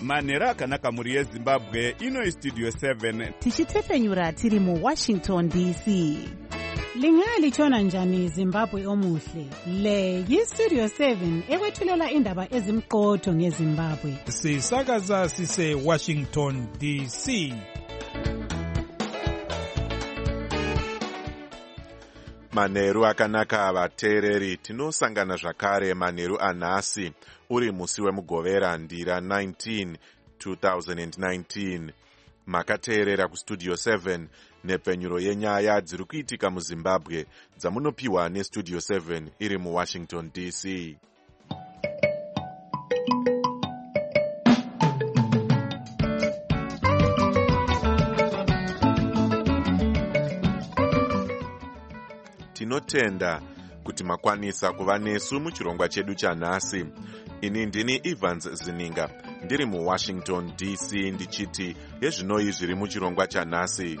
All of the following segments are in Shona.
manheru akanaka mhuri yezimbabwe. Ino istudio 7 tichitefenyura tiri muWashington DC. Lingalitshona njani Zimbabwe omuhle? Le yistudio 7 ekwethulela indaba ezimqotho ngeZimbabwe. Sisakaza sise Washington DC. Manheru akanaka vateereri, tinosangana zvakare manheru anhasi uri musi wemugovera ndira 19 2019. Makateerera kustudio 7 nepfenyuro yenyaya dziri kuitika muZimbabwe dzamunopiwa nestudio 7 iri muWashington DC. Tinotenda kuti makwanisa kuva nesu muchirongwa chedu chanhasi. Ini ndini Evans Zininga, ndiri muWashington DC ndichiti yezvinoi zviri muchirongwa chanhasi.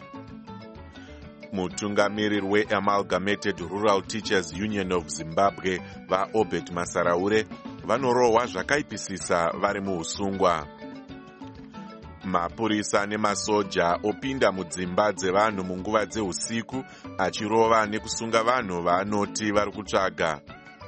Mutungamiriri weAmalgamated Rural Teachers Union of Zimbabwe vaObert Masaraure vanorohwa zvakaipisisa vari muusungwa. Mapurisa nemasoja opinda mudzimba dzevanhu munguva dzeusiku achirova nekusunga vanhu vaanoti vari kutsvaga.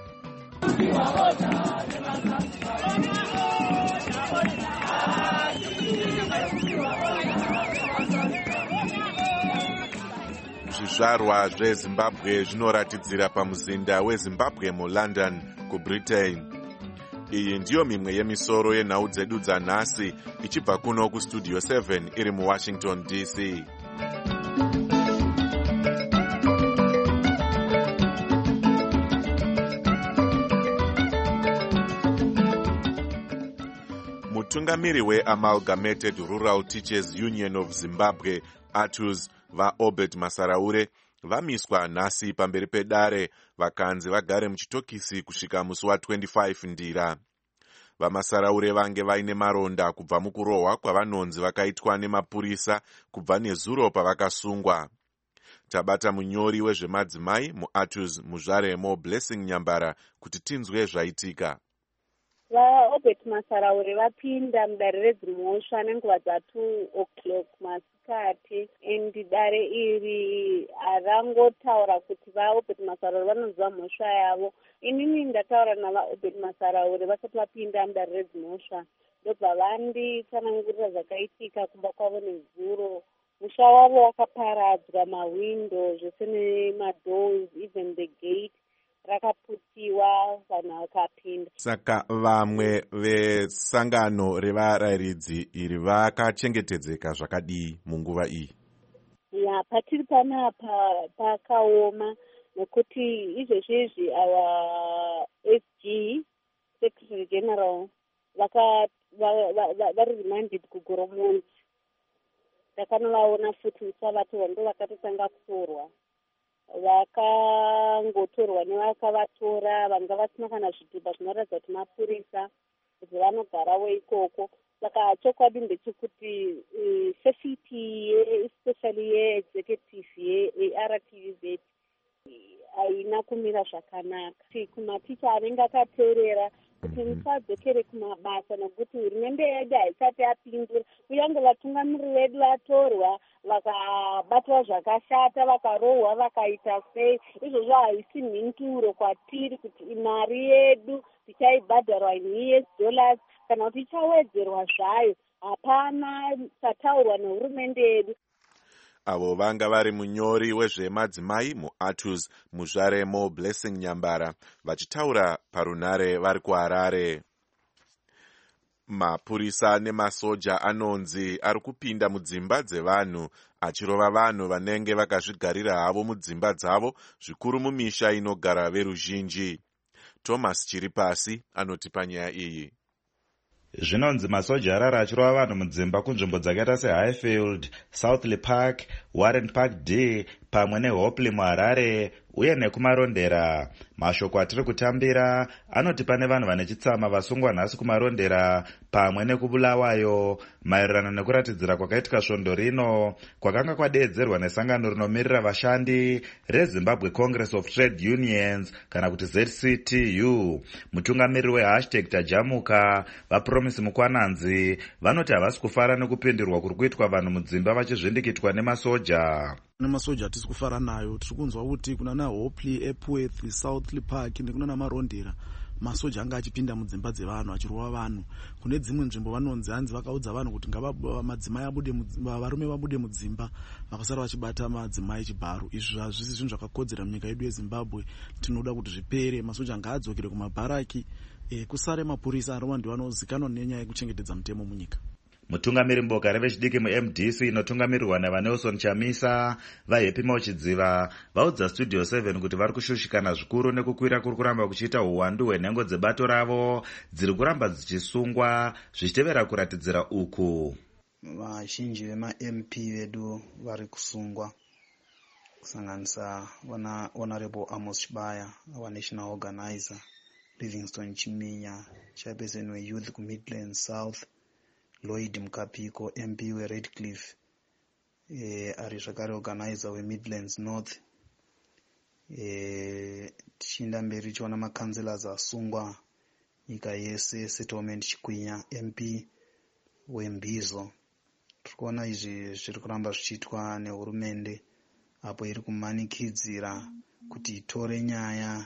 Zvizvarwa zveZimbabwe zvinoratidzira pamuzinda weZimbabwe muLondon kuBritain. Iyi ndiyo mimwe yemisoro yenhau dzedu dzanhasi ichibva kuno kustudio 7 iri muWashington DC. Mutungamiri weAmalgamated Rural Teachers Union of Zimbabwe ATUZ vaObert Masaraure vamiswa nhasi pamberi pedare vakanzi vagare muchitokisi kusvika musi wa25 ndira. VaMasaraure vange vaine maronda kubva mukurohwa kwavanonzi vakaitwa nemapurisa kubva nezuro pavakasungwa. Tabata munyori wezvemadzimai muATUZ Muzvaremo Blessing Nyambara kuti tinzwe zvaitika. VaObert Masaraure vapinda mudare redzirimhosva nenguva dza2 o'clock masikati, endi dare iri harangotaura kuti vaObert Masaraure vanoziva mhosva yavo. Inini ndataura navaObert Masaraure vasati vapinda mudare redzimhosva, ndobva vanditsanangurira zvakaitika kumba kwavo nezuro. Musha wavo wakaparadzwa, mawindo zvese nemadoors, even the gate rakaputiwa, vanhu vakapinda. Saka vamwe vesangano revarayiridzi iri vakachengetedzeka zvakadii munguva iyi? Ya, patiri panapa pakaoma nekuti izvezvi our SG Secretary General vari remanded kuGoromonzi. Takanovaona futi musavatorwa, ndo vakatotanga kutorwa. Vakangotorwa nevakavatora, vanga vasina kana zvitupa zvinoratidza kuti mapurisa kuti vanogarawo ikoko. Saka chokwadi ndechekuti safety especially yeexecutive yeRTVZ haina kumira zvakanaka. Kumaticha anenge akateerera kuti musadzokere kumabasa nokuti hurumende yedu haisati yapindura. Kuyange vatungamiriri vedu vatorwa vakabatwa zvakashata, vakarohwa, vakaita sei, izvozvo haisi mhinduro kwatiri kuti mari yedu tichaibhadharwa $US kana kuti ichawedzerwa zvayo. Hapana chataurwa nehurumende yedu. Avo vanga vari munyori wezvemadzimai muATUZ Muzvaremo Blessing Nyambara vachitaura parunare vari kuHarare. Mapurisa nemasoja anonzi ari kupinda mudzimba dzevanhu achirova vanhu vanenge vakazvigarira havo mudzimba dzavo, zvikuru mumisha inogara veruzhinji. Thomas Chiripasi anotipa nyaya iyi. Zvinonzi masoja arara achirova vanhu mudzimba kunzvimbo dzakaita seHighfield, Southley Park, Warren Park D pamwe neHopley muHarare uye nekumarondera. Mashoko atiri kutambira anoti pane vanhu vane chitsama vasungwa nhasi kumarondera pamwe nekubulawayo maererano nekuratidzira kwakaitika svondo rino kwakanga kwadeedzerwa nesangano rinomirira vashandi reZimbabwe Congress of Trade Unions kana kuti ZCTU. Mutungamiriri weHashtag Tajamuka vaPromise Mukwananzi vanoti havasi kufara nekupindirwa kuri kuitwa vanhu mudzimba vachizvindikitwa nemasoja. Nemasoja hatisi kufara nayo. Tiri kunzwa kuti kuna naHopley, Epworth, South Park nekuna namarondera masoja anga achipinda mudzimba dzevanhu achirova vanhu. Kune dzimwe nzvimbo vanonzi hanzi vakaudza vanhu kuti madzimai abude, varume vabude mudzimba vakasara vachibata madzimai chibharo. Izvi hazvisi zvinhu zvakakodzera munyika yedu yeZimbabwe. Tinoda kuti zvipere, masoja ngaadzokere kumabharaki, kusare mapurisa arova ndiwo anozikanwa nenyaya yekuchengetedza mutemo munyika. Mutungamiri mboka revechidiki muMDC inotungamirirwa naVanelson Chamisa vaHappy Mauchidziva vaudza Studio 7 kuti vari kushushikana zvikuru nekukwira kuri kuramba kuchiita uwandu hwenhengo dzebato ravo dziri kuramba dzichisungwa zvichitevera kuratidzira uku. Vazhinji vemaMP vedu vari kusungwa kusanganisa Honorable Amos Chibaya, our national organizer, Livingstone Chiminya, chairperson weYouth kuMidlands South, Lloyd Mkapiko, MP weRedcliffe, ari zvakare organizer weMidlands North. Tichienda mberi tichiona makanzellors asungwa nyika yese, Settlement Chikwinya, MP weMbizo. Tirikuona izvi zviri kuramba zvichiitwa nehurumende apo iri kumanikidzira kuti itore nyaya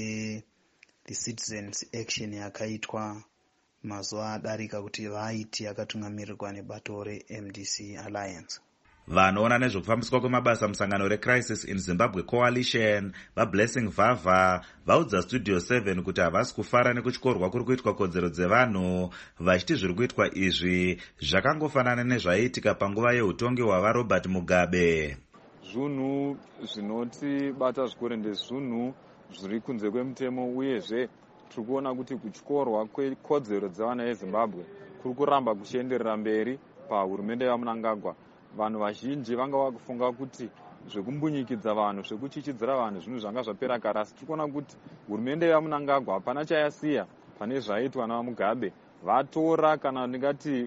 the Citizens Action yakaitwa mazuva adarika kuti vaiti yakatungamirirwa nebato reMDC Alliance. Vanoona nezvekufambiswa kwemabasa musangano reCrisis in Zimbabwe Coalition vaBlessing Vava vaudza Studio 7 kuti havasi kufara nekutyorwa kuri kuitwa kodzero dzevanhu vachiti zviri kuitwa izvi zvakangofanana nezvaiitika panguva yeutongi hwavaRobert Mugabe. Zvinhu zvinotibata zvikuru ndezvinhu zviri kunze kwemutemo, uyezve tiri kuona kuti kutyorwa kwekodzero dzevana veZimbabwe kuri kuramba kuchienderera mberi pahurumende yaMnangagwa. Vanhu vazhinji vanga vakufunga kuti zvekumbunyikidzwa vanhu, zvekuchichidzira vanhu zvinhu zvanga zvapera kare, asi tiri kuona kuti hurumende yaMnangagwa hapana chayasiya pane zvaiitwa navaMugabe. Vatora kana ndingati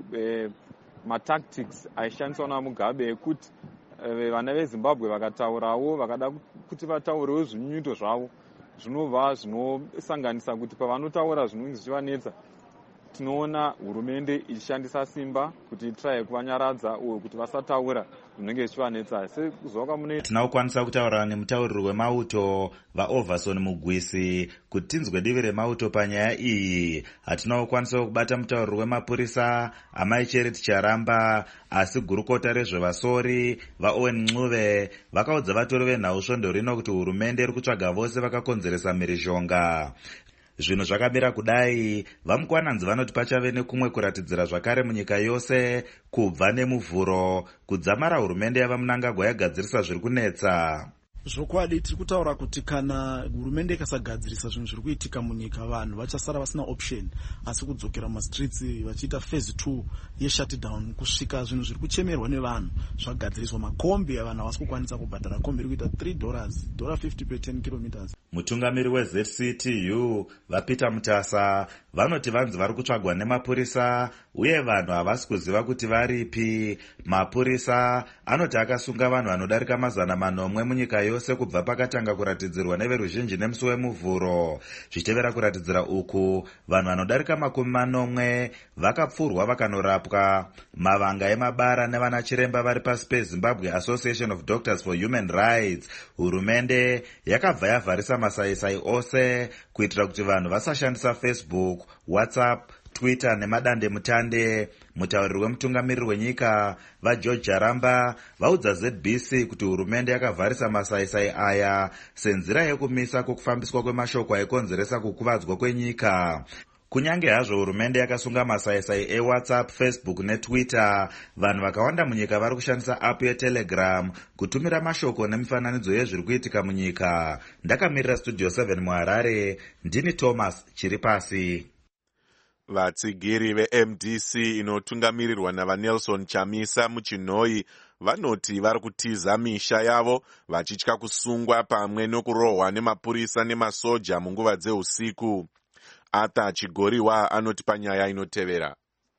matactics aishandiswa navaMugabe ekuti vana veZimbabwe vakataurawo, vakada kuti vataurewo zvinyunyuto zvavo zvinobva zvinosanganisa kuti pavanotaura zvinenge zvichivanetsa, tinoona hurumende ichishandisa simba kuti itiraye kuvanyaradza uye kuti vasataura zvinenge zvichivanetsa. Tinokwanisa kutaura nemutauriri wemauto vaOverson Mugwisi kuti tinzwe divi remauto panyaya iyi. Hatina kukwanisa kubata mutauriri wemapurisa Amai Charity Charamba, asi gurukota rezvevasori vaOwen Mncube vakaudza vatori venhau svondo rino kuti hurumende iri kutsvaga vose vakakonzeresa mhirizhonga. Zvinhu zvakamira kudai, vaMukwananzi vanoti pachave nekumwe kuratidzira zvakare munyika yose kubva nemuvhuro kudzamara hurumende yavaMnangagwa yagadzirisa zviri kunetsa. Zvokwadi tiri kutaura kuti kana hurumende ikasagadzirisa zvinhu zviri kuitika munyika, vanhu vachasara vasina option asi kudzokera mumastreets vachiita phase 2 yeshutdown kusvika zvinhu zviri kuchemerwa nevanhu zvagadziriswa. Makombi vanhu havasi kukwanisa kubhadhara kombi iri kuita $3.50 per 10 kilometers. Mutungamiri weZCTU vaPeter Mutasa vanoti vanzi vari kutsvagwa nemapurisa uye vanhu havasi kuziva kuti varipi. Mapurisa anoti akasunga vanhu vanodarika 400 munyika yose kubva pakatanga kuratidzirwa neveruzhinji nemusi wemuvhuro. Zvichitevera kuratidzira uku, vanhu vanodarika 40 vakapfurwa vakanorapwa. Mavanga emabara nevana chiremba vari pasi peZimbabwe Association of Doctors for Human Rights, hurumende yakabva yavharisa masaisai ose kuitira kuti vanhu vasashandisa Facebook, WhatsApp, Twitter nemadande mutande. Mutauriri wemutungamiriri wenyika vaGeorge Jaramba vaudza ZBC kuti hurumende yakavharisa masaisai aya senzira yekumisa kukufambiswa kwemashoko aikonzeresa kukuvadzwa kwenyika. Kunyange hazvo hurumende yakasunga masaisai eWhatsApp, Facebook neTwitter, vanhu vakawanda munyika vari kushandisa app yeTelegram kutumira mashoko nemifananidzo yezviri kuitika munyika. Ndakamirira Studio 7 muHarare, ndini Thomas Chiripasi. Vatsigiri veMDC inotungamirirwa naVanelson Chamisa muChinoi vanoti vari kutiza misha yavo vachitya kusungwa pamwe nokurohwa nemapurisa nemasoja munguva dzeusiku. Arthur Chigoriwa anoti panyaya inotevera.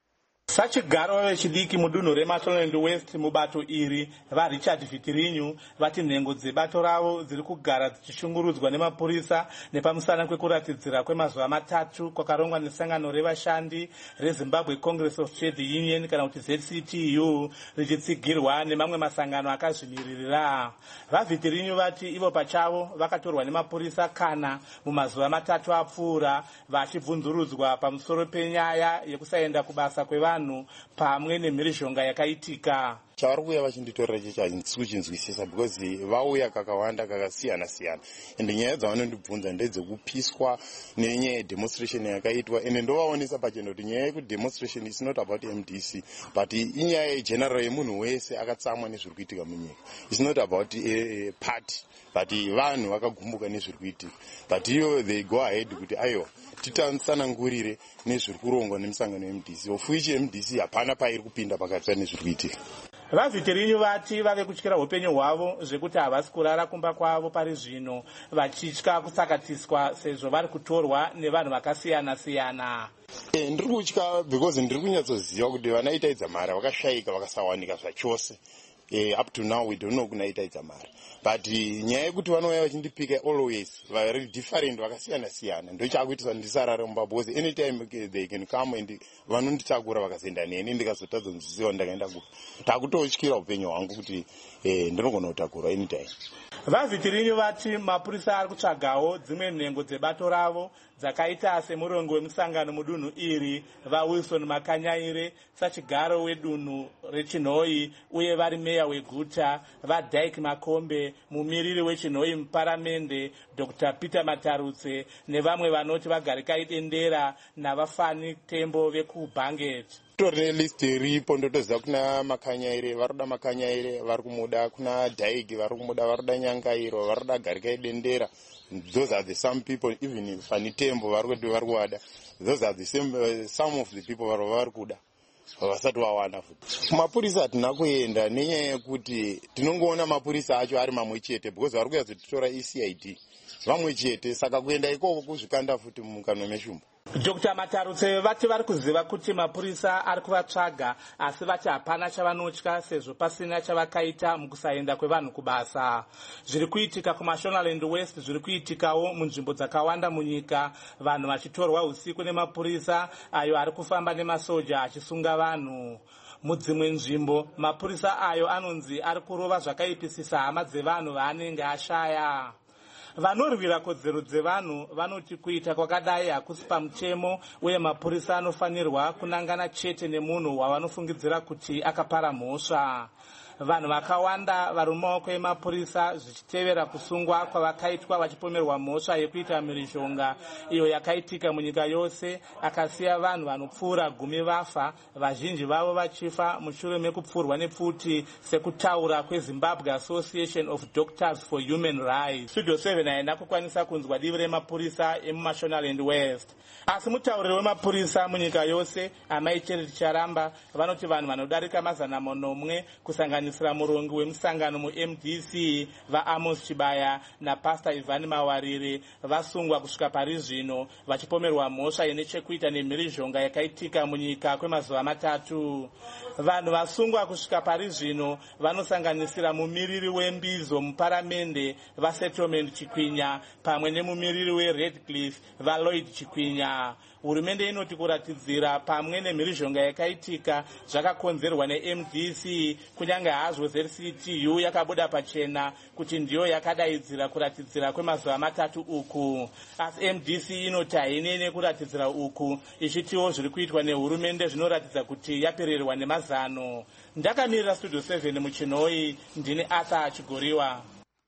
Sachigaro vechidiki mudunhu reMashonaland West mubato iri vaRichard Vitirinyu vati nhengo dzebato ravo dziri kugara dzichishungurudzwa nemapurisa nepamusana kwekuratidzira kwemazuva 3 kwakarongwa nesangano revashandi reZimbabwe Congress of Trade Union kana kuti ZCTU richitsigirwa nemamwe masangano akazvimiririra. VaVitirinyu vati ivo pachavo vakatorwa nemapurisa kana mumazuva 3 apfuura vachibvunzurudzwa pamusoro penyaya yekusaenda kubasa kwevanhu pamwe nemhirizhonga yakaitika. chavari kuuya vachinditorera checho handisi kuchinzwisisa because vauya kakawanda kakasiyana-siyana ende nyaya dzavanondibvunza ndedzekupiswa nenyaya yedemonstration yakaitwa ende ndovaonesa pachena kuti nyaya yekudemonstration is not about MDC but inyaya yegeneral yemunhu wese akatsamwa nezviri kuitika munyika. It's not about a party but vanhu vakagumbuka nezviri kuitika but iyo they go ahead kuti aiwa titsanangurire nezviri kurongwa nemusangano weMDC of which MDC hapana pairi kupinda pakati nezviri kuitika. VaVitirinyu vati vave kutyira upenyu hwavo zvekuti havasi kurara kumba kwavo pari zvino vachitya kusakatiswa sezvo vari kutorwa nevanhu vakasiyana-siyana. Ndiri kutya because ndiri kunyatsoziva kuti vanaita idzamari vakashayika vakasawanika zvachose. Up to now we don't know kunaita idzamari but nyaya yekuti vanouya vachindipika always vari different vakasiyana-siyana ndochakuitisa ndisarare mumba because anytime they can come and vanonditakura vakazoenda neni ndikazotadza nzisiwa ndakaenda kupa takutotyira upenyu hwangu kuti ndinogona kutakura anytime. VaVitirinyu vati mapurisa ari kutsvagawo dzimwe nhengo dzebato ravo dzakaita semurongo wemusangano mudunhu iri vaWilson Makanyaire, sachigaro wedunhu reChinhoi uye vari meya weguta, vaDyke Makombe, mumiriri weChinhoi muparamende Dr. Peter Matarutse nevamwe vanoti vagarikai dendera navafani tembo vekuBanget. Torine list iripo ndotoziva kuna Makanyaire varuda Makanyaire vari kumuda, kuna Dyke vari kumuda, varuda Nyangairo varuda Garikai dendera. Those are the some people, even Fani Tembo vari kuwada. Those are the same some of the people vari kuda vasati vawana futi. Mapurisa hatina kuenda nenyaya yekuti tinongoona mapurisa acho ari mamwe chete because vari kuyazotitora ECID vamwe chete saka kuenda ikoko kuzvikanda futi mumukanwa meshumba. Dr. Matarutse vati vari kuziva kuti mapurisa ari kuvatsvaga asi vati hapana chavanotya sezvo pasina chavakaita mukusaenda kwevanhu kubasa. Zviri kuitika kuMashonaland West zviri kuitikawo munzvimbo dzakawanda munyika, vanhu vachitorwa usiku nemapurisa ayo ari kufamba nemasoja achisunga vanhu. Mudzimwe nzvimbo mapurisa ayo anonzi ari kurova zvakaipisisa hama dzevanhu vaanenge ashaya. Vanorwira kodzero dzevanhu vanoti kuita kwakadai hakusi pamutemo uye mapurisa anofanirwa kunangana chete nemunhu wavanofungidzira kuti akapara mhosva. Vanhu vakawanda vari mumaoko emapurisa zvichitevera kusungwa kwavakaitwa vachipomerwa mhosva yekuita mhirizhonga iyo yakaitika munyika yose akasiya vanhu vanopfuura 10 vafa, vazhinji vavo vachifa mushure mekupfurwa nepfuti sekutaura kweZimbabwe Association of Doctors for Human Rights. Studio 7 haina kukwanisa kunzwa divi remapurisa emuMashonaland West. Asi mutauriri wemapurisa munyika yose Amai Charity Charamba vanoti vanhu vanodarika 100 kusanganisira murongi wemusangano muMDC vaAmos Chibaya naPastor Ivan Mawarire vasungwa kusvika pari zvino vachipomerwa mhosva ine chekuita nemhirizhonga yakaitika munyika kwemazuva 3. Vanhu vasungwa kusvika pari zvino vanosanganisira mumiriri weMbizo muparamende vaSettlement Chikwinya pamwe nemumiriri weRedcliffe vaLloyd Chikwinya. Hurumende inoti kuratidzira pamwe nemhirizhonga yakaitika zvakakonzerwa neMDC kunyange hazvo ZCTU yakabuda pachena kuti ndiyo yakadaidzira kuratidzira kwemazuva 3 uku. Asi MDC inoti hainene kuratidzira uku ichitiwo zviri kuitwa nehurumende zvinoratidza kuti yapererwa nemazano. Ndakamirira Studio 7 muChinhoi, ndini Arthur Chigoriwa.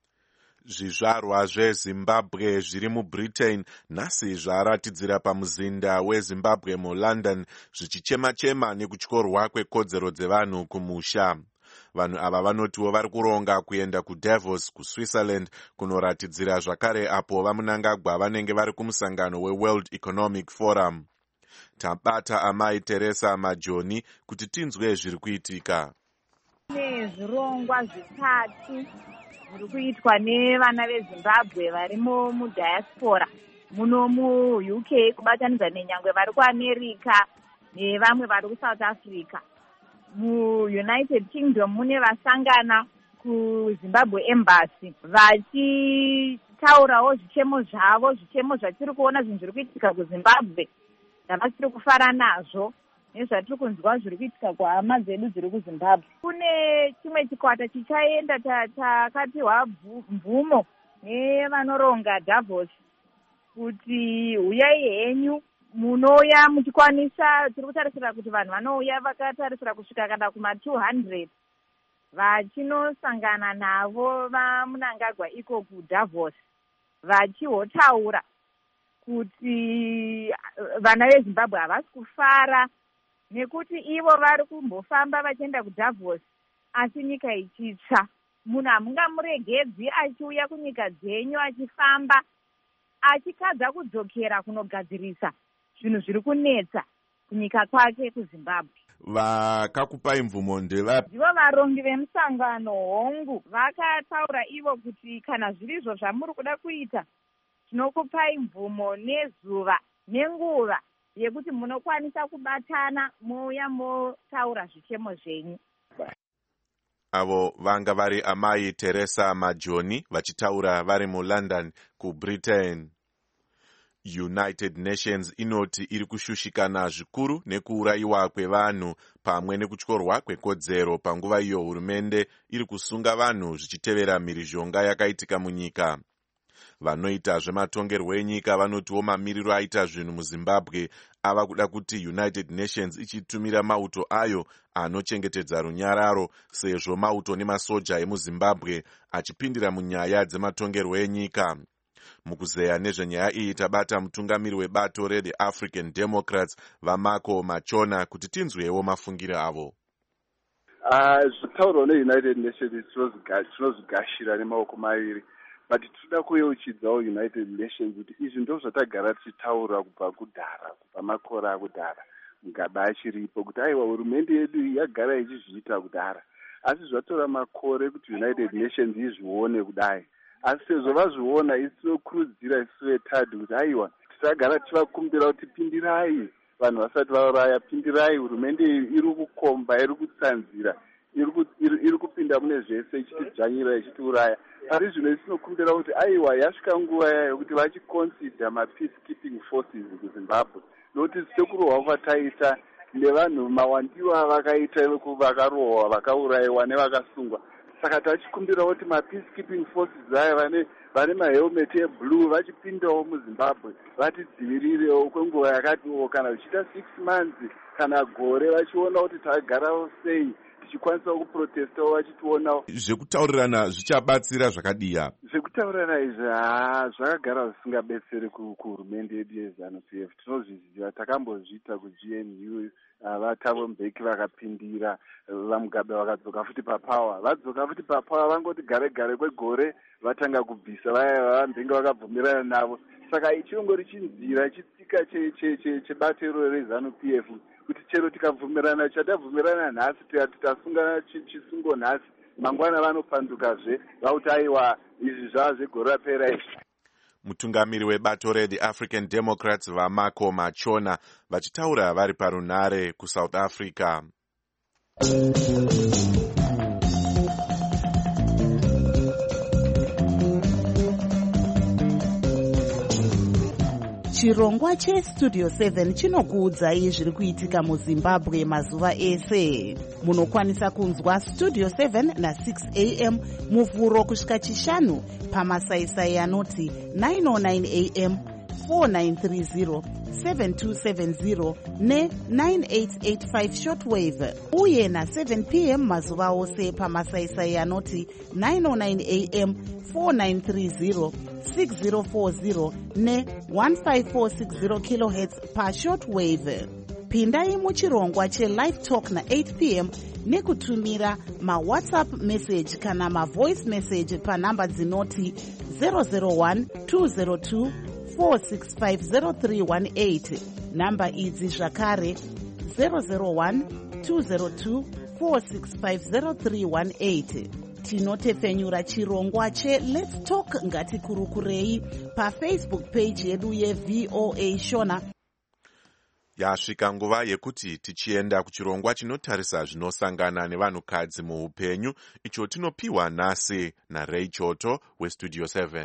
Zvizvarwa zveZimbabwe zviri muBritain nhasi zvaratidzira pamuzinda weZimbabwe muLondon zvichichema-chema nekutyorwa kwekodzero dzevanhu kumusha. Vanhu ava vanotiwo vari kuronga kuenda kuDavos kuSwitzerland kunoratidzira zvakare apo vaMunangagwa vanenge vari kumusangano weWorld Economic Forum. Tabata Amai Teresa Majoni kuti tinzwe zviri kuitika. Nezvirongwa zvitatu zviri kuitwa nevana veZimbabwe vari mudiaspora muno muUK kubatanidza nenyangwe vari kuAmerica nevamwe vari kuSouth Africa. MuUnited Kingdom mune vasangana kuZimbabwe Embassy vachitaurawo zvichemo zvavo, zvichemo zvatiri kuona zvinhu zviri kuitika kuZimbabwe zvavasiri kufara nazvo nezvatiri kunzwa zviri kuitika kuhama dzedu dziri kuZimbabwe. Kune chimwe chikwata chichaenda takatiwa mvumo nevanoronga Davos kuti uyai henyu munouya muchikwanisa. Tiri kutarisira kuti vanhu vanouya vakatarisira kusvika kana kuma200 vachinosangana navo vaMunangagwa iko kuDavos vachihotaura kuti vana veZimbabwe havasi kufara nekuti ivo vari kumbofamba vachienda kuDavos asi nyika ichitsva. Munhu hamungamuregedzi achiuya kunyika dzenyu achifamba achikadza kudzokera kunogadzirisa zvinhu zviri kunetsa kunyika kwake kuZimbabwe. Vakakupai mvumo ndevapi? Ndivo varongi vemusangano hongu. Vakataura ivo kuti kana zvirizvo zvamuri kuda kuita tinokupai mvumo nezuva nenguva yekuti munokwanisa kubatana mouya motaura zvichemo zvenyu. Avo vanga vari amai Teresa Majoni vachitaura vari muLondon kuBritain. United Nations inoti iri kushushikana zvikuru nekuurayiwa kwevanhu pamwe nekutyorwa kwekodzero panguva iyo hurumende iri kusunga vanhu zvichitevera mhirizhonga yakaitika munyika. Vanoita zvematongerwo enyika vanotiwo mamiriro aita zvinhu muZimbabwe ava kuda kuti United Nations ichitumira mauto ayo anochengetedza runyararo sezvo mauto nemasoja emuZimbabwe achipindira munyaya dzematongerwo enyika. Mukuzeya nezvenyaya iyi tabata mutungamiri webato reThe African Democrats vaMarco Machona kuti tinzwewo mafungiro avo. Zvitaurwa neUnited Nations tinozvigashira nemaoko maviri, but tinoda kuyeuchidzawo United Nations kuti izvi ndo zvatagara tichitaura kubva kudhara, kubva makore akudhara mugaba achiripo kuti aiwa hurumende yedu yagara ichizviita kudhara, asi zvatora makore kuti United Nations izvione kudai. Asi sezvo vazviona isinokurudzira isu veTAD kuti aiwa tisagara tivakumbira kuti pindirai vanhu vasati vauraya, pindirai, hurumende iri kukomba, iri kutsanzira, iri kupinda mune zvese ichitidzvanyira, ichitiuraya. Ari zvino isinokumbira kuti aiwa yasvika nguva yayo kuti vachiconsider ma-peacekeeping forces kuZimbabwe, nokuti sekurohwa kwataita nevanhu mawandiwa vakaita vakarohwa, vakaurayiwa nevakasungwa. Saka tachikumbira kuti ma-peacekeeping forces aya vane mahelmet eblue vachipindawo muZimbabwe vatidzivirirewo kwenguva yakatiwo kana zvichita 6 months kana gore, vachiona kuti tagarawo sei, tichikwanisa kuprotestawo vachitionawo. Zvekutaurirana zvichabatsira zvakadiya? Zvekutaurirana izvi zvakagara zvisingabetseri kuhurumende yedu yeZANU-PF. Tinozviziva, takambozviita kuGNU, vaThabo Mbeki vakapindira, vaMugabe vakadzoka futi papawa. Vadzoka futi papawa vangoti gare kwegore vatanga kubvisa vaya vambenga vakabvumirana navo. Saka ichingori chinzira chitsika chebato iro reZANU-PF kuti chero tikabvumirana chatavhumirana nhasi titasungana chisungo nhasi, mangwana vanopandukazve vauti aiwa izvi zvava zvegore rapera izvi. Mutungamiri webato reThe African Democrats vaMarco Machona vachitaura vari parunare kuSouth Africa. Chirongwa cheStudio 7 chinokuudzai zviri kuitika muZimbabwe mazuva ese. Munokwanisa kunzwa Studio 7 na6 am muvhuro kusvika chishanu pamasaisai anoti 909 am, 4930, 7270 ne9885 shortwave, uye na7 pm mazuva ose pamasaisai anoti 909 am, 4930, 6040 ne1546 kHz pashortwave. Pindai muchirongwa chelive talk na8 pm nekutumira mawhatsapp message kana mavoice message panhamba dzinoti 001 202 4650318. Namba idzi zvakare 001 202 0846500318. Tinotepfenyura chirongwa cheLet's Talk ngatikurukurei pafacebook page yedu yeVOA Shona. Yasvika nguva yekuti tichienda kuchirongwa chinotarisa zvinosangana nevanhukadzi muupenyu, icho tinopiwa nhasi naRay Choto weStudio 7.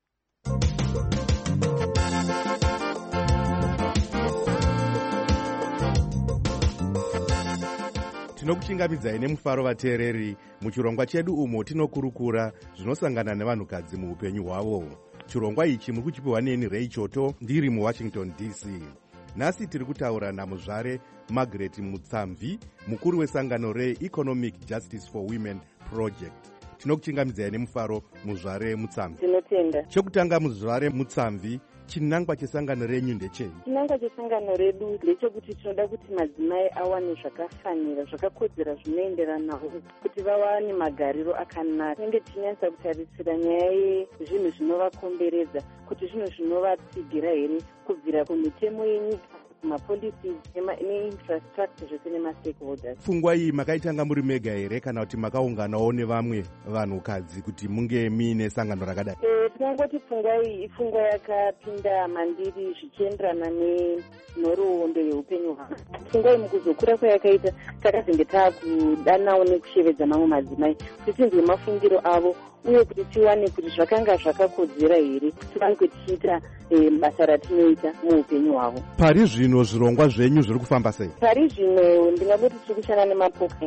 Tinokuchingamidzai nemufaro vateereri muchirongwa chedu umo tinokurukura zvinosangana nevanhukadzi muupenyu hwavo. Chirongwa ichi muri kuchipiwa neni Ray Choto ndiri muWashington DC. Nhasi tiri kutaura namuzvare Margaret Mutsamvi, mukuru wesangano reEconomic Justice for Women Project. Tinokuchingamidzai nemufaro muzvare Mutsamvi. Tinotenda. Chekutanga muzvare Mutsamvi, chinangwa chesangano renyu ndechei? Chinangwa chesangano redu ndechekuti tinoda kuti madzimai awane zvakafanira, zvakakodzera zvinoenderanawo kuti vawane magariro akanaka. Tinenge tichinyatsa kutarisira nyaya yezvinhu zvinovakomberedza, kuti zvinhu zvinovatsigira here kubvira kumitemo yenyika, mapolicies neinfrastructure zvese nemastakeholders. Pfungwa iyi makaitanga muri mega here kana kuti makaunganawo nevamwe vanhukadzi kuti munge muine sangano rakadai? Tinongoti pfungwa iyi ipfungwa yakapinda mandiri zvichienderana nenhoroondo yeupenyu hwangu. Pfungwa iyi mukuzokura kwayakaita takazenge taakudanawo nekushevedza mamwe madzimai kuti tinzwe mafungiro avo uye kuti tiwane kuti zvakanga zvakakodzera here tivange tichiita basa ratinoita muupenyu hwavo. Pari zvino zvirongwa zvenyu zviri kufamba sei? Pari zvino ndingangoti tiri kushanda nemapoka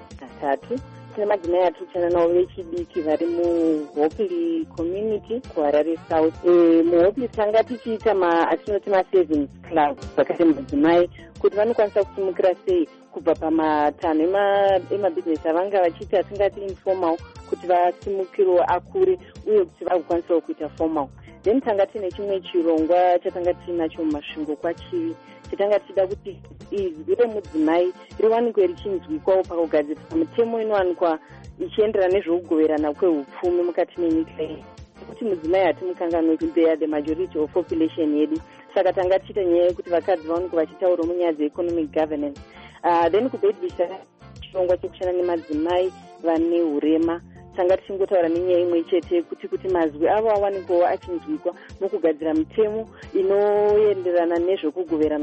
3. Tine madzimai atiri kushanda navo vechidiki vari muHopley community kuHarare South. MuHopley tanga tichiita atinoti masavings club zvakare madzimai kuti vanokwanisa kusimukira sei kubva pamatanho emabhizinesi avanga vachiita atingati informal kuti vasimukirewo akure uye kuti vagokwanisawo kuita formal. Then tanga tine chimwe chirongwa chatanga tinacho mumasvingo kwachivi chitanga tichida kuti izwi remudzimai riwanikwe richinzwikwawo pakugadzirisa mitemo inowanikwa ichienderana nezvekugoverana kwehupfumi mukati menyika yedu, kuti mudzimai hatimukanganwe kuti they are the majority of population yedu. Saka tanga tichita nyaya yekuti vakadzi vawanikwa vachitaurawo munyaya dzeeconomic governance. Then kubedbisha chirongwa chekushanda nemadzimai vane urema tanga tichingotaura nenyaya imwe chete kuti mazwi avo awanikwawo achinzwikwa mukugadzira mitemo inoenderana nezvekugoverana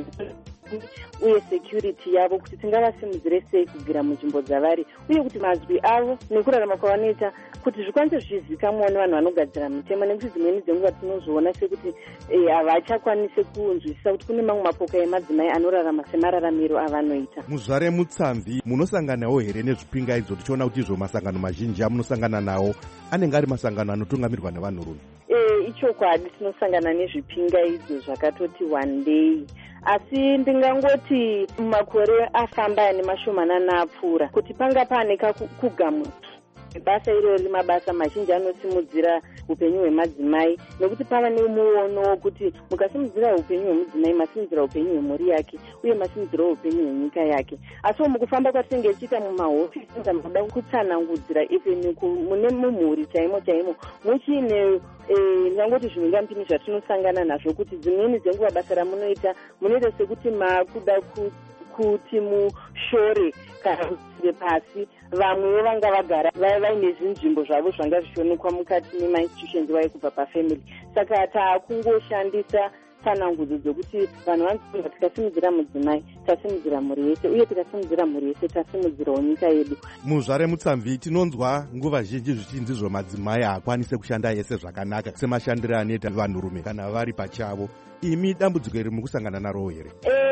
uye security yavo, kuti tingavasimudzire sei kubvira munzvimbo dzavari, uye kuti mazwi avo nekurarama kwavanoita kuti zvikwanise zvichizivikanwa nevanhu vanogadzira mitemo, nekuti dzimweni dzenguva tinozviona sekuti havachakwanise kunzwisisa kuti kune mamwe mapoka emadzimai anorarama semararamiro avanoita. Muzvare Mutsamvi, munosanganawo here nezvipingaidzo? Tichiona kuti izvo masangano mazhinji amunosangana nawo anenge ari masangano anotungamirwa nevanhurume. Ichokwadi, tinosangana nezvipingaidzo zvakatoti one day, asi ndingangoti mumakore afamba nemashomanana apfuura kuti panga pane kugamura basa irori mabasa mazhinji anosimudzira upenyu hwemadzimai, nekuti pava nemuono wokuti mukasimudzira upenyu hwemudzimai masimudzira upenyu hwemhuri yake uye masimudzira upenyu hwenyika yake. Asi mukufamba kwatinenge tichiita mumahofisi munoda kutsanangudzira ifeni mune mumhuri chaimo muchiine ndingangoti zvinhingampini zvatinosangana nazvo, kuti dzimweni dzenguva basa ramunoita munoita sekuti makuda kuti mushore kana kutsire pasi vamwewo vanga vagara vaine zvinzvimbo zvavo zvanga zvichionekwa mukati memainstitutions vaye kubva pafamily. Saka taakungoshandisa tsanangudzo dzokuti vanhu vanzwa tikasimudzira mudzimai tasimudzira mhuri yese, uye tikasimudzira mhuri yese tasimudzirawo nyika yedu. Muzvare Mutsamvi, tinonzwa nguva zhinji zvichinzizvo madzimai haakwanise kushanda yese zvakanaka semashandiro anoita vanhurume kana vari pachavo. Imi dambudziko iri mukusangana naro here?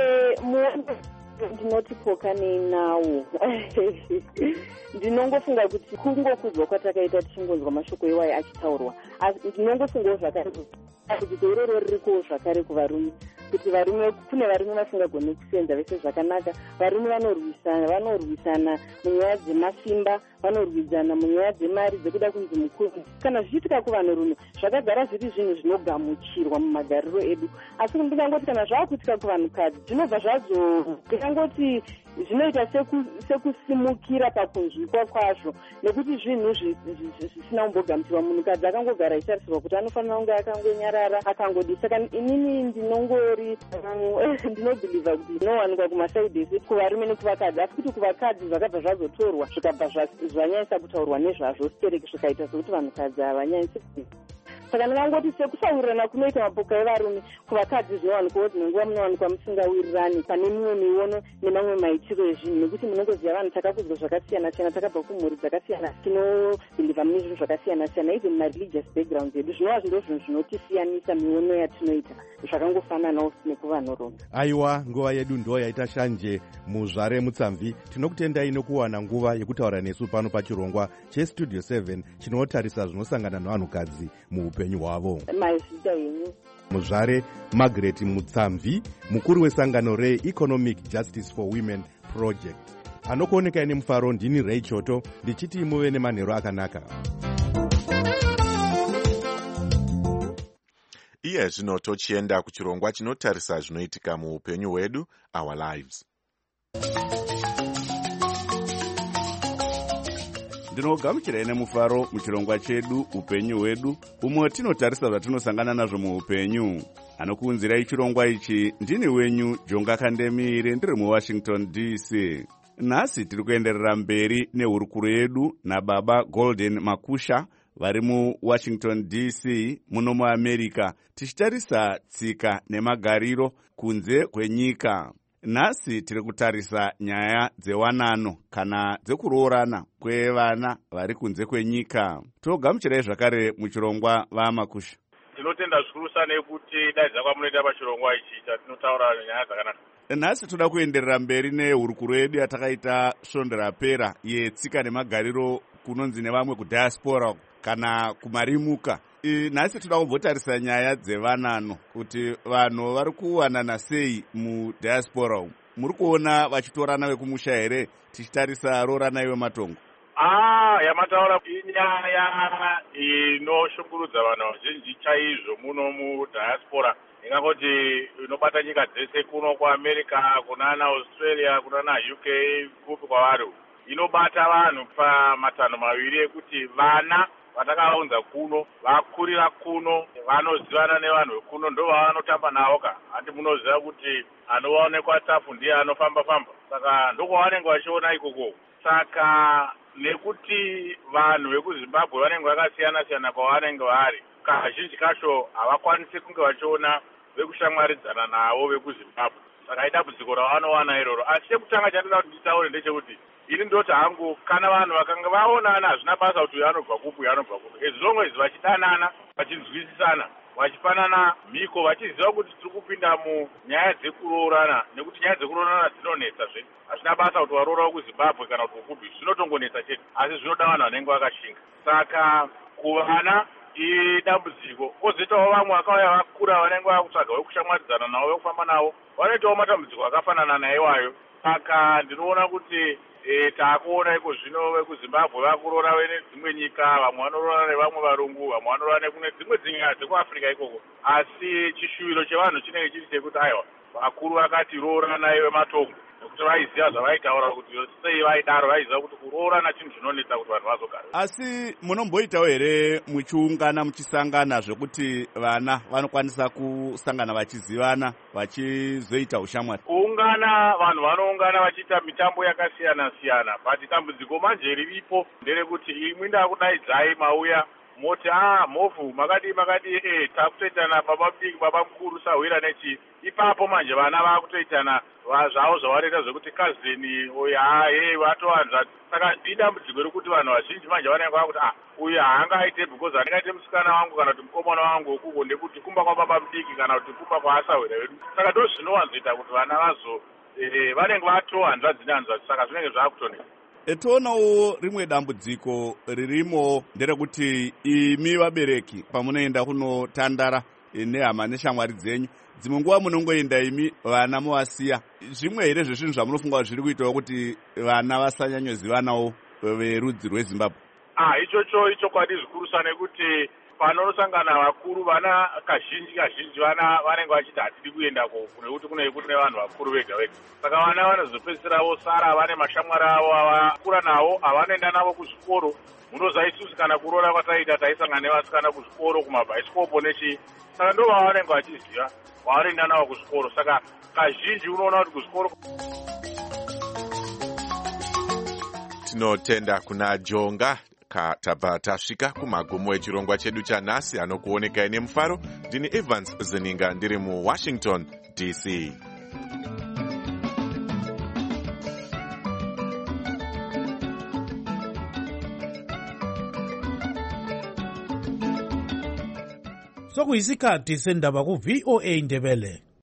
Ndinoti pokanei nawo. Ndinongofunga kuti kungokudzwa kwatakaita tichingonzwa mashoko iwayo achitaurwa, ndinongofungawo zvakare kuti dororo ririkowo zvakare kuvarume, kuti varume kune varume vasingagoni kusenza vese zvakanaka. Varume vanorwisana munyaya dzemasimba, vanorwisana munyaya dzemari dzekuda kunzi mukuru. Kana zvichiitika kuvanhurume zvakagara zviri zvinhu zvinogamuchirwa mumagariro edu, asi ndingangoti kana zvaakuitika kuvanhukadzi zvinobva zvazo ndingangoti zvinoita sekusimukira pakunzwikwa kwazvo, nekuti zvinhu zvisina kumbogamuchirwa. Munhukadzi akangogara achitarisirwa kuti anofanira kunge akangonyarara akangodii. Saka inini ndinongoona kuseri ndinobhilivha kuti zvinowanikwa kumasaidi ese kuvarume nekuvakadzi, asi kuti kuvakadzi zvakabva zvazotorwa zvikabva zvanyanyisa kutaurwa nezvazvo stereki zvikaita sekuti vanhukadzi havanyanyisi. Saka ndingangoti sekusawirirana kunoita mapoka evarume, kuvakadzi zvinowanikwawo dzimwe nguva munowanikwa musingawirirani pane mimwe miono nemamwe maitiro ezvinhu, nekuti munongoziva vanhu takakudzwa zvakasiyana siyana, takabva kumhuri dzakasiyana, tinobhilivha mune zvinhu zvakasiyana siyana, even mareligious backgrounds edu. Zvinova ndo zvinhu zvinotisiyanisa miono yatinoita zvakangofananawo nekuvanhurume. Aiwa, nguva yedu ndo yaita shanje muzvare mutsamvi. Tinokutendai nokuwana nguva yekutaura nesu pano pachirongwa chestudio 7 chinotarisa zvinosangana nevanhukadzi muupenyu hwavo. Mazita yenyu muzvare Margaret Mutsamvi, mukuru wesangano re-Economic Justice for Women Project. Anokuonekai nemufaro ndini Ray Choto, ndichiti muve nemanheru akanaka. Iye zvino tochienda kuchirongwa chinotarisa zvinoitika muupenyu hwedu, Our Lives. Ndinogamuchirai nemufaro muchirongwa chedu upenyu hwedu, umwe tinotarisa zvatinosangana nazvo muupenyu. Anokuunzirai chirongwa ichi ndini wenyu Jonga Kandemire, ndiri muWashington DC. Nhasi tiri kuenderera mberi nehurukuro yedu naBaba Golden Makusha vari muWashington DC muno muAmerica, tichitarisa tsika nemagariro kunze kwenyika. Nhasi tiri kutarisa nyaya dzewanano kana dzekuroorana kwevana vari kunze kwenyika. Togamuchirai zvakare muchirongwa vaMakusha. Tinotenda zvikuru nekuti daidza kwamunoita pachirongwa ichi chatinotaura nyaya dzakanaka. Nhasi toda kuenderera mberi nehurukuro yedu yatakaita svondo rapera yetsika nemagariro kunonzi nevamwe kudiaspora kana kumarimuka. Nhasi toda kumbotarisa nyaya dzevanano kuti vanhu vari kuwanana sei mudiaspora umu. Muri kuona vachitorana vekumusha here tichitarisa roorana iwe matongo? Yamataura inyaya inoshungurudza vanhu vazhinji chaizvo muno mudiaspora, ingangoti inobata nyika dzese, kuno kuAmerica, kunana Australia, kunana UK, kupi kwavari. Inobata vanhu pamatanho maviri ekuti vana vatakaunza kuno vakurira kuno, vanozivana nevanhu vekuno, ndo vavanotamba navo ka. Handi munoziva kuti anoonekwa tafu ndiye anofamba-famba. Saka ndokwavanenge vachiona ikoko. Saka nekuti vanhu vekuZimbabwe vanenge vakasiyana-siyana kwavanenge vari, kazhinji kacho havakwanisi kunge vachiona vekushamwaridzana navo vekuZimbabwe. Saka idambudziko ravanowana iroro. Asi chekutanga chandinoda kuti nditaure ndechekuti ini ndoti hangu kana vanhu vakanga vaonana hazvina basa kuti uyu anobva kupi uyu anobva kupi, as long as vachidanana, vachinzwisisana, vachipanana mhiko, vachiziva kuti tiri kupinda munyaya dzekuroorana, nekuti nyaya dzekuroorana dzinonetsa zve. Hazvina basa kuti waroora wekuZimbabwe kana kuti ukupi, zvinotongonetsa chete, asi zvinoda vanhu vanenge vakashinga. Saka kuvana idambudziko, kozoitawo vamwe vakauya vakura vanenge vakutsvaga wekushamwaridzana navo, vekufamba navo, vanoitawo matambudziko akafanana naiwayo. Saka ndinoona kuti taakuona iko zvino vekuZimbabwe vakuroora nedzimwe nyika, vamwe vanoroora nevamwe varungu, vamwe vanoroora nekune dzimwe dzinyika dzekuAfrica ikoko. Asi chishuwiro chevanhu chinenge chiri chekuti aiwa, vakuru vakati roorana iwe matongo, nekuti vaiziva zvavaitaura kuti sei vaidaro, vaiziva kuti kuroorana chinhu chinonetsa kuti vanhu vazogara. Asi munomboitawo here muchiungana muchisangana zvekuti vana vanokwanisa kusangana vachizivana vachizoita ushamwari? Kuungana, vanhu vanoungana vachiita mitambo yakasiyana-siyana, but dambudziko manje riripo nderekuti imwe ndakudaidzai mauya moti mhovhu makadi takutoitana baba mudiki baba mukuru sahwira nechi. Ipapo manje vana vakutoitana zvavo zvavanoita zvekuti kazini uyu vatowanza. Saka idambudziko rekuti vanhu vazhinji manje vanenge vakuti uyu haangaite because handingaite musikana wangu kana kuti mukomana wangu wekuko, ndekuti kumba kwababa mudiki kana kuti kumba kwaasahwira vedu. Saka ndo zvinowanzoita kuti vana vazo vanenge vatohanzvadzi nehanzvadzi, saka zvinenge zvaakutoneka. Toonawo rimwe dambudziko ririmo nderekuti imi vabereki pamunoenda kunotandara nehama neshamwari dzenyu, dzimwe nguva munongoenda imi vana movasiya. Zvimwe here zvezvinhu zvamunofunga zviri kuitawo kuti vana vasanyanyozivanawo verudzi rweZimbabwe? Ichocho ichokwadi zvikuru nekuti panosangana vakuru vana kazhinji vana vanenge vachiti hatidi kuendako nekuti kune vanhu vakuru vega vega. Saka vana vanozopedzisira vosara vane mashamwari avo avakura navo, avanoenda navo kuzvikoro. Munoziva isusu kana kuroora kwataita taisangana nevasikana kuzvikoro kumabhaisikopo nechi. Saka ndo vavanenge vachiziva. waanoenda nawo kuzvikoro. Saka kazhinji unoona kuti kuzvikoro. Tinotenda kuna Jonga. Tabva tasvika kumagumo echirongwa chedu chanhasi anokuonekai nemufaro. Ndini Evans Zeninga ndiri muWashington DC. sokuyisikhathi sendaba ku VOA Ndebele.